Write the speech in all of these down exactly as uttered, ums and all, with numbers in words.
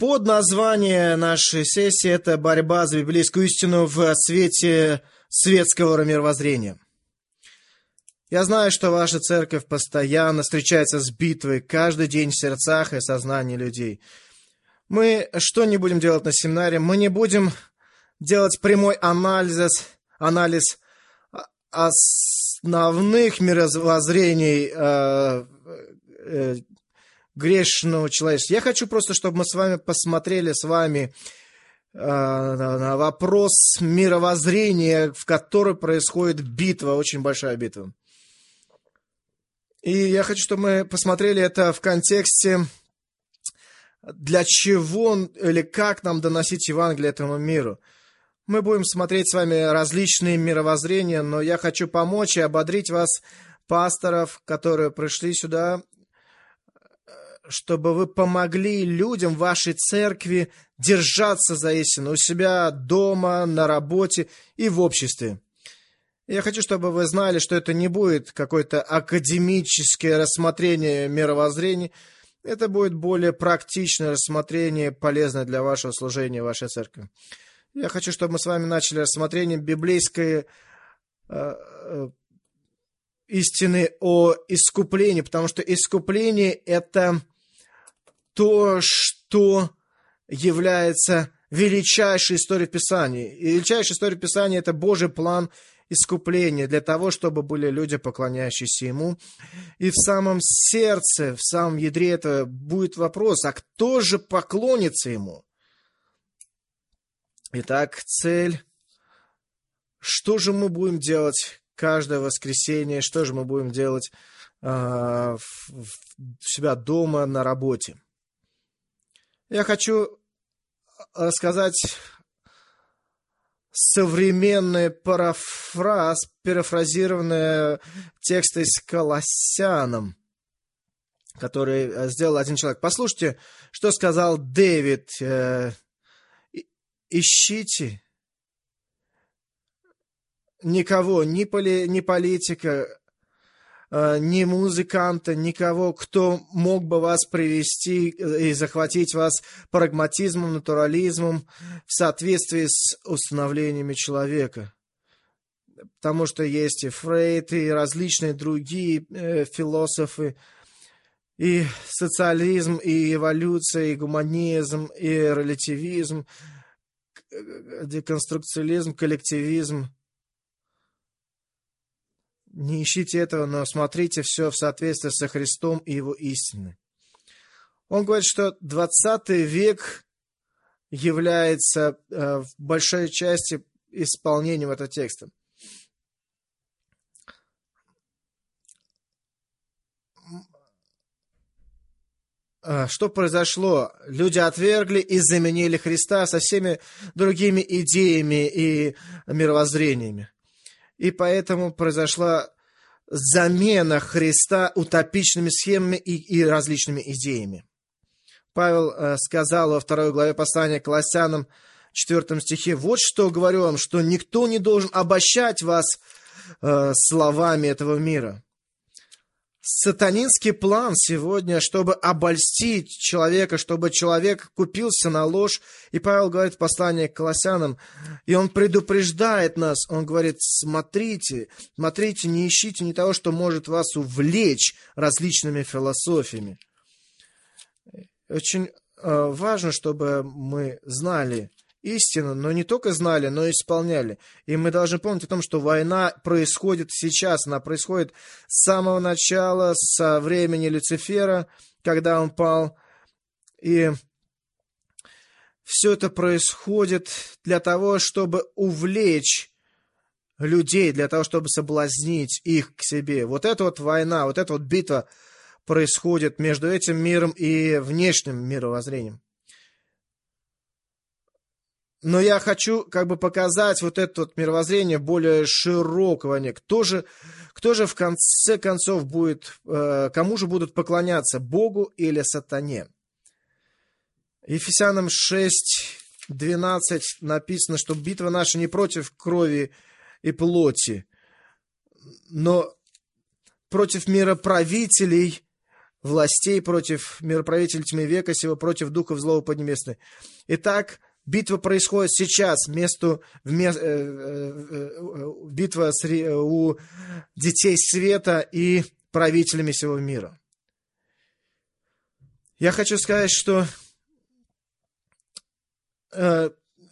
Под название нашей сессии это «Борьба за библейскую истину в свете светского мировоззрения». Я знаю, что ваша церковь постоянно встречается с битвой каждый день в сердцах и сознании людей. Мы что не будем делать на семинаре? Мы не будем делать прямой анализ, анализ основных мировоззрений э, э, грешного человечества. Я хочу просто, чтобы мы с вами посмотрели с вами э, на вопрос мировоззрения, в котором происходит битва, очень большая битва. И я хочу, чтобы мы посмотрели это в контексте, для чего или как нам доносить Евангелие этому миру. Мы будем смотреть с вами различные мировоззрения, но я хочу помочь и ободрить вас, пасторов, которые пришли сюда, чтобы вы помогли людям в вашей церкви держаться за истину у себя дома, на работе и в обществе. Я хочу, чтобы вы знали, что это не будет какое-то академическое рассмотрение мировоззрений, это будет более практичное рассмотрение, полезное для вашего служения, вашей церкви. Я хочу, чтобы мы с вами начали рассмотрение библейской э, э, истины о искуплении, потому что искупление – это то, что является величайшей историей Писания. И величайшая история Писания – это Божий план искупления для того, чтобы были люди, поклоняющиеся Ему. И в самом сердце, в самом ядре этого будет вопрос, а кто же поклонится Ему? Итак, цель. Что же мы будем делать каждое воскресенье? Что же мы будем делать э, в, в себя дома, на работе? Я хочу рассказать современный парафраз, перефразированный текст из Колоссянам, который сделал один человек. Послушайте, что сказал Дэвид. Ищите никого, ни, поли, ни политика, ни музыканта, никого, кто мог бы вас привести и захватить вас прагматизмом, натурализмом в соответствии с установлениями человека. Потому что есть и Фрейд, и различные другие э, философы, и социализм, и эволюция, и гуманизм, и релятивизм, деконструкциализм, коллективизм. Не ищите этого, но смотрите все в соответствии со Христом и Его истиной. Он говорит, что двадцатый век является э, в большой части исполнением этого текста. Что произошло? Люди отвергли и заменили Христа со всеми другими идеями и мировоззрениями. И поэтому произошла замена Христа утопичными схемами и, и различными идеями. Павел э, сказал во второй главе послания к Колоссянам, четвёртом стихе: «Вот что говорю вам, что никто не должен обольщать вас э, словами этого мира». Сатанинский план сегодня, чтобы обольстить человека, чтобы человек купился на ложь. И Павел говорит в послании к Колоссянам, и он предупреждает нас, он говорит: смотрите, смотрите, не ищите не того, что может вас увлечь различными философиями. Очень э, важно, чтобы мы знали истину, но не только знали, но и исполняли. И мы должны помнить о том, что война происходит сейчас, она происходит с самого начала, со времени Люцифера, когда он пал. И все это происходит для того, чтобы увлечь людей, для того, чтобы соблазнить их к себе. Вот эта вот война, вот эта вот битва происходит между этим миром и внешним мировоззрением. Но я хочу как бы показать вот это вот мировоззрение более широкого. Кто же, кто же в конце концов будет, э, кому же будут поклоняться, Богу или сатане? Ефесянам шесть двенадцать написано, что битва наша не против крови и плоти, но против мироправителей властей, против мироправителей тьмы века сего, против духов злого поднебесной. Итак, битва происходит сейчас, между, вме, э, э, битва с, у детей света и правителями всего мира. Я хочу сказать, что э,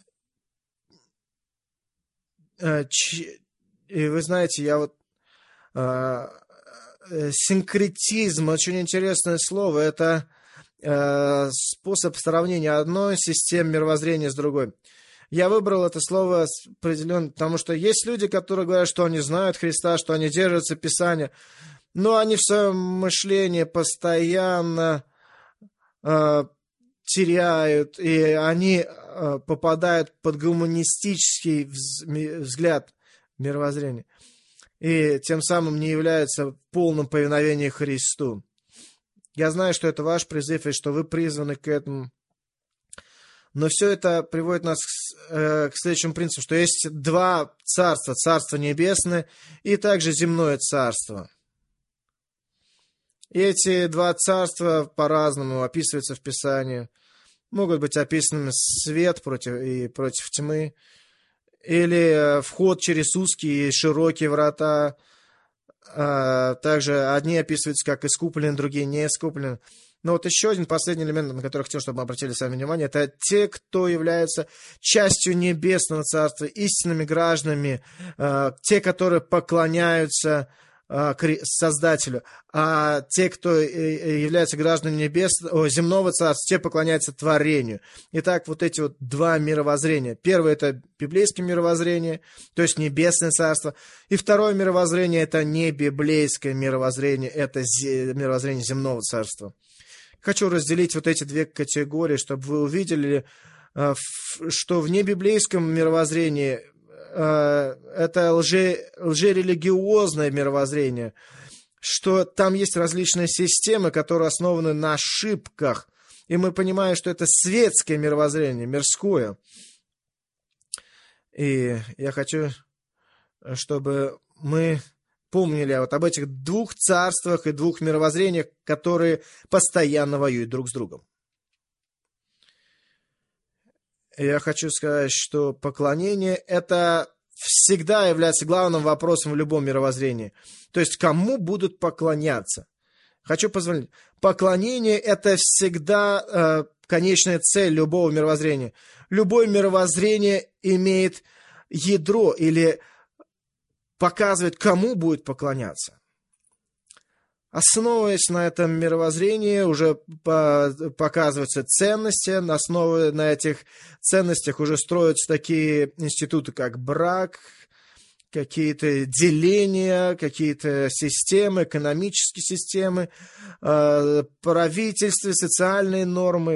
э, ч, и вы знаете, я вот э, э, синкретизм, очень интересное слово, это э, способ сравнения одной системы мировоззрения с другой. Я выбрал это слово определенно, потому что есть люди, которые говорят, что они знают Христа, что они держатся Писания, но они в своем мышлении постоянно э, теряют, и они э, попадают под гуманистический взгляд мировоззрения, и тем самым не являются в полном повиновении Христу. Я знаю, что это ваш призыв, и что вы призваны к этому. Но все это приводит нас к, э, к следующему принципу, что есть два царства. Царство небесное и также земное царство. И эти два царства по-разному описываются в Писании. Могут быть описаны свет против, и против тьмы, или вход через узкие и широкие врата. А, также одни описываются как искуплены, другие не искуплены. Но вот еще один последний элемент, на который хотел, чтобы мы обратили с вами внимание, это те, кто являются частью небесного царства, истинными гражданами, а, те, которые поклоняются а, Создателю, а те, кто являются гражданами небесного, земного царства, те поклоняются творению. Итак, вот эти вот два мировоззрения. Первое — это библейское мировоззрение, то есть небесное царство. И второе мировоззрение — это не библейское мировоззрение, это мировоззрение земного царства. Хочу разделить вот эти две категории, чтобы вы увидели, что в небиблейском мировоззрении это лже, лжерелигиозное мировоззрение, что там есть различные системы, которые основаны на ошибках, и мы понимаем, что это светское мировоззрение, мирское. И я хочу, чтобы мы помнили вот об этих двух царствах и двух мировоззрениях, которые постоянно воюют друг с другом. Я хочу сказать, что поклонение — это всегда является главным вопросом в любом мировоззрении. То есть, кому будут поклоняться? Хочу позволить. Поклонение — это всегда э, конечная цель любого мировоззрения. Любое мировоззрение имеет ядро или показывает, кому будет поклоняться. Основываясь на этом мировоззрении, уже по, показываются ценности, на основе на этих ценностях уже строятся такие институты, как брак, какие-то деления, какие-то системы, экономические системы, э, правительство, социальные нормы.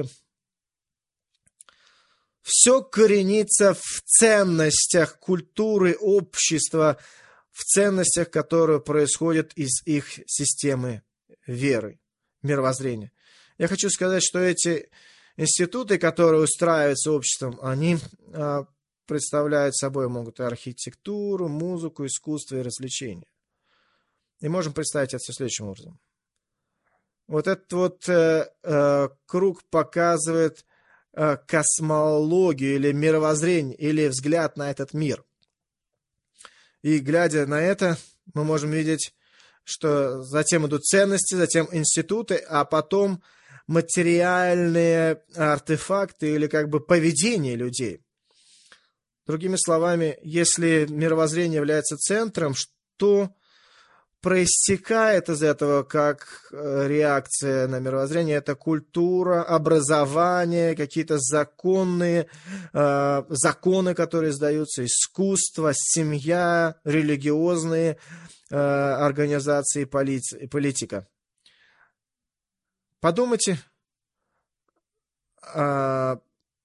Все коренится в ценностях культуры, общества, в ценностях, которые происходят из их системы веры, мировоззрения. Я хочу сказать, что эти институты, которые устраиваются обществом, они а, представляют собой, могут и архитектуру, музыку, искусство и развлечения. И можем представить это все следующим образом. Вот этот вот э, э, круг показывает э, космологию или мировоззрение, или взгляд на этот мир. И, глядя на это, мы можем видеть, что затем идут ценности, затем институты, а потом материальные артефакты или как бы поведение людей. Другими словами, если мировоззрение является центром, что проистекает из этого как реакция на мировоззрение? Это культура, образование, какие-то законные э, законы, которые издаются, искусство, семья, религиозные э, организации и политика. Подумайте, э,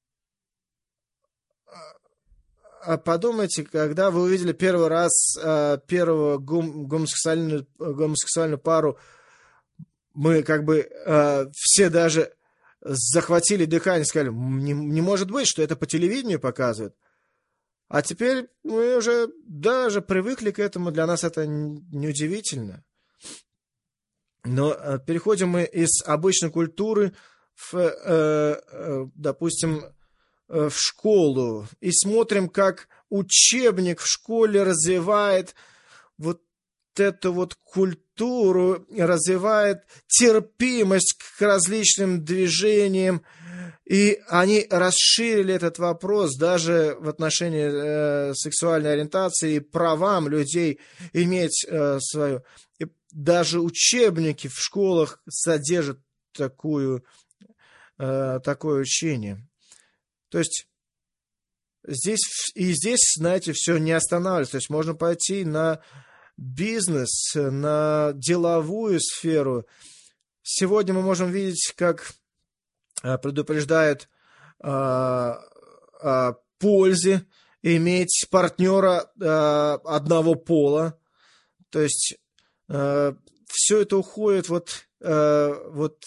подумайте, когда вы увидели первый раз э, первую гом, гомосексуальную, гомосексуальную пару, мы как бы э, все даже захватили дыхание, сказали, не, не может быть, что это по телевидению показывают. А теперь мы уже даже привыкли к этому, для нас это неудивительно. Но э, переходим мы из обычной культуры в, э, э, допустим, э, в школу и смотрим, как учебник в школе развивает вот эту вот культуру, развивает терпимость к различным движениям. И они расширили этот вопрос даже в отношении э, сексуальной ориентации и правам людей иметь э, свою. И даже учебники в школах содержат такую, э, такое учение. То есть здесь и здесь, знаете, все не останавливается. То есть можно пойти на бизнес, на деловую сферу. Сегодня мы можем видеть, как предупреждают о, о пользе иметь партнера одного пола. То есть все это уходит вот, вот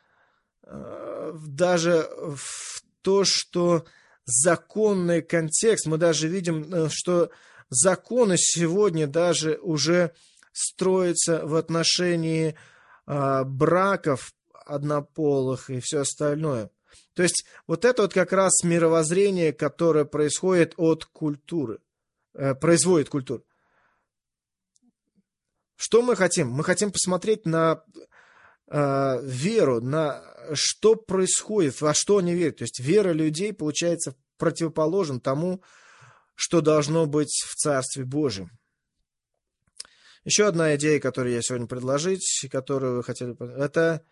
даже в то, что законный контекст, мы даже видим, что законы сегодня даже уже строятся в отношении браков однополых и все остальное. То есть вот это вот как раз мировоззрение, которое происходит от культуры, э, производит культуру. Что мы хотим? Мы хотим посмотреть на э, веру, на что происходит, во что они верят. То есть вера людей, получается, противоположна тому, что должно быть в Царстве Божьем. Еще одна идея, которую я сегодня предложить, которую вы хотели, это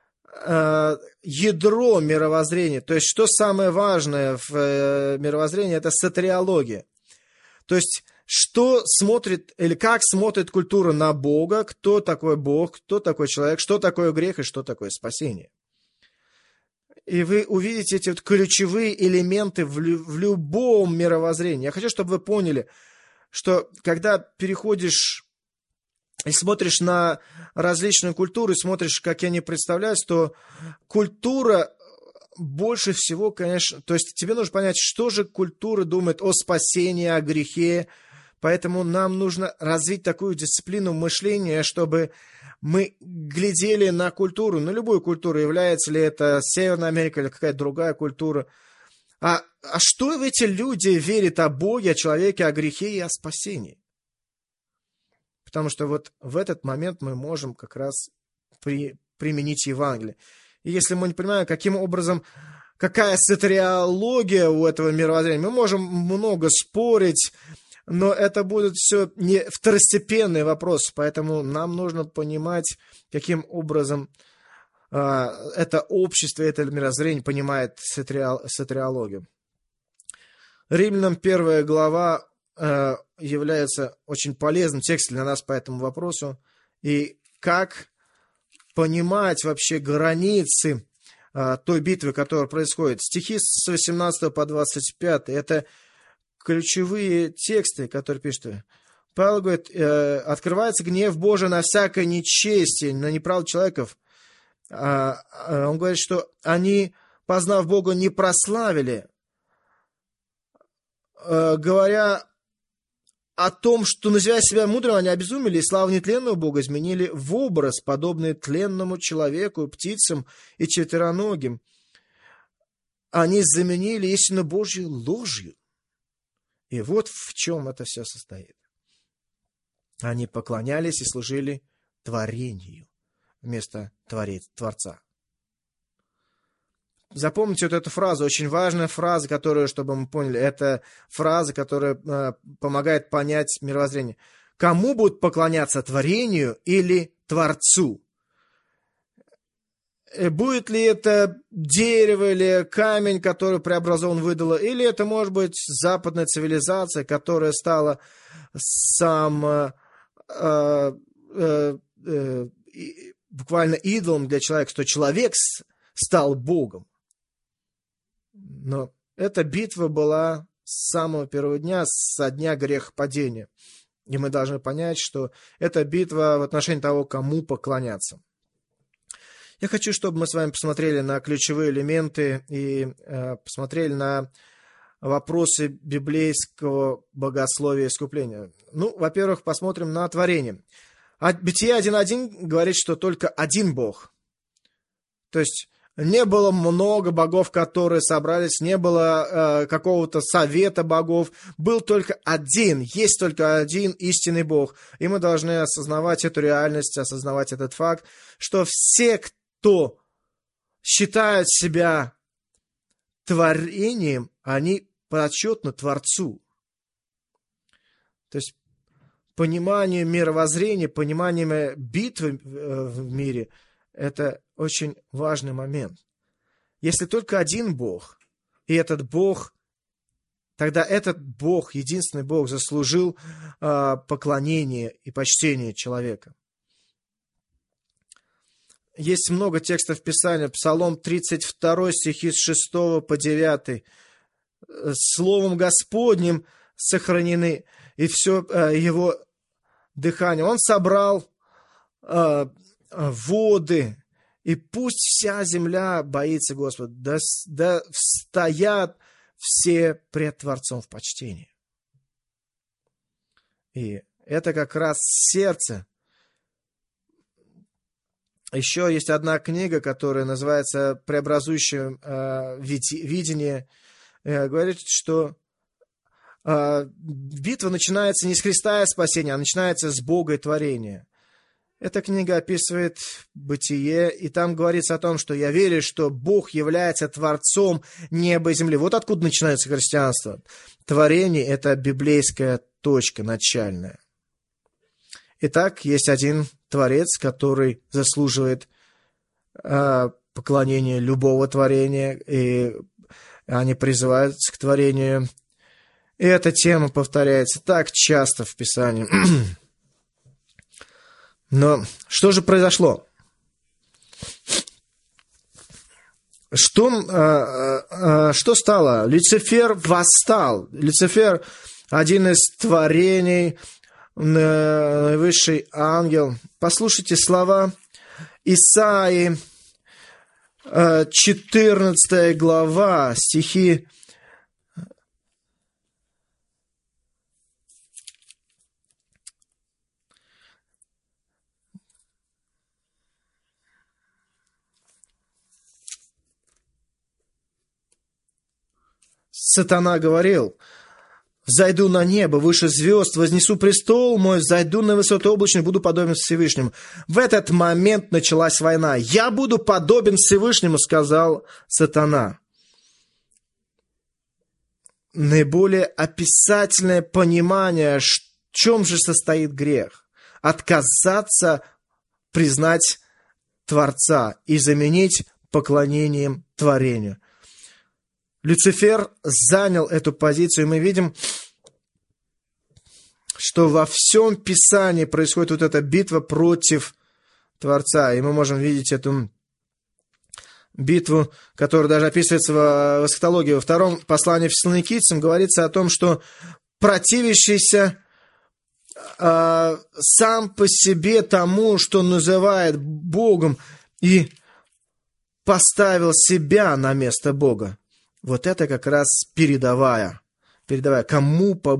ядро мировоззрения, то есть что самое важное в мировоззрении, это сотриология. То есть что смотрит или как смотрит культура на Бога, кто такой Бог, кто такой человек, что такое грех и что такое спасение. И вы увидите эти вот ключевые элементы в, лю- в любом мировоззрении. Я хочу, чтобы вы поняли, что когда переходишь и смотришь на различные культуры, смотришь, как они представляются, то культура больше всего, конечно... То есть тебе нужно понять, что же культура думает о спасении, о грехе. Поэтому нам нужно развить такую дисциплину мышления, чтобы мы глядели на культуру, на любую культуру, является ли это Северная Америка или какая-то другая культура. А, а что эти люди верят о Боге, о человеке, о грехе и о спасении? Потому что вот в этот момент мы можем как раз при, применить Евангелие. И если мы не понимаем, каким образом, какая сотриология у этого мировоззрения, мы можем много спорить, но это будут все не второстепенные вопросы. Поэтому нам нужно понимать, каким образом э, это общество, это мировоззрение понимает сотриологию. Римлянам первая глава является очень полезным текстом для нас по этому вопросу. И как понимать вообще границы а, той битвы, которая происходит. Стихи с восемнадцатого по двадцать пятый – это ключевые тексты, которые пишут. Павел говорит, э, открывается гнев Божий на всякое нечестие, на неправду человеков. А, а, он говорит, что они, познав Бога, не прославили, э, говоря о том, что, называя себя мудрым, они обезумели и славу нетленного Бога изменили в образ, подобный тленному человеку, птицам и четвероногим. Они заменили истину Божью ложью. И вот в чем это все состоит. Они поклонялись и служили творению вместо творец, Творца. Запомните вот эту фразу, очень важная фраза, которую, чтобы мы поняли, это фраза, которая э, помогает понять мировоззрение. Кому будут поклоняться, творению или Творцу? Будет ли это дерево или камень, который преобразован в идола, или это может быть западная цивилизация, которая стала сам э, э, э, буквально идолом для человека, что человек стал Богом. Но эта битва была с самого первого дня, со дня грехопадения. И мы должны понять, что это битва в отношении того, кому поклоняться. Я хочу, чтобы мы с вами посмотрели на ключевые элементы и э, посмотрели на вопросы библейского богословия и искупления. Ну, во-первых, посмотрим на творение. А Бытие один один говорит, что только один Бог. То есть не было много богов, которые собрались, не было э, какого-то совета богов. Был только один, есть только один истинный Бог. И мы должны осознавать эту реальность, осознавать этот факт, что все, кто считают себя творением, они подотчетны Творцу. То есть понимание мировоззрения, понимание битвы в мире – это очень важный момент. Если только один Бог, и этот Бог, тогда этот Бог, единственный Бог, заслужил э, поклонение и почтение человека. Есть много текстов Писания. Псалом тридцать два, стихи с шестого по девятый. Словом Господним сохранены и все э, его дыхание. Он собрал э, воды, и пусть вся земля боится Господа, да, да стоят все пред Творцом в почтении. И это как раз сердце. Еще есть одна книга, которая называется «Преобразующее э, видение». Э, говорит, что э, битва начинается не с Христа и спасения, а начинается с Бога и творения. Эта книга описывает бытие, и там говорится о том, что я верю, что Бог является Творцом неба и земли. Вот откуда начинается христианство. Творение – это библейская точка начальная. Итак, есть один Творец, который заслуживает э, поклонения любого творения, и они призываются к творению. И эта тема повторяется так часто в Писании. Но что же произошло? Что, э, э, что стало? Люцифер восстал. Люцифер – один из творений, наивысший ангел. Послушайте слова Исаии, четырнадцатая глава, стихи Сатана говорил: «Зайду на небо, выше звезд, вознесу престол мой, зайду на высоту облачную, буду подобен Всевышнему». В этот момент началась война. «Я буду подобен Всевышнему», сказал Сатана. Наиболее описательное понимание, в чем же состоит грех. Отказаться признать Творца и заменить поклонением творению. Люцифер занял эту позицию, и мы видим, что во всем Писании происходит вот эта битва против Творца. И мы можем видеть эту битву, которая даже описывается в эсхатологии. Во втором послании Фессалоникийцам говорится о том, что противящийся э, сам по себе тому, что называет Богом, и поставил себя на место Бога. Вот это как раз передовая, передовая, кому по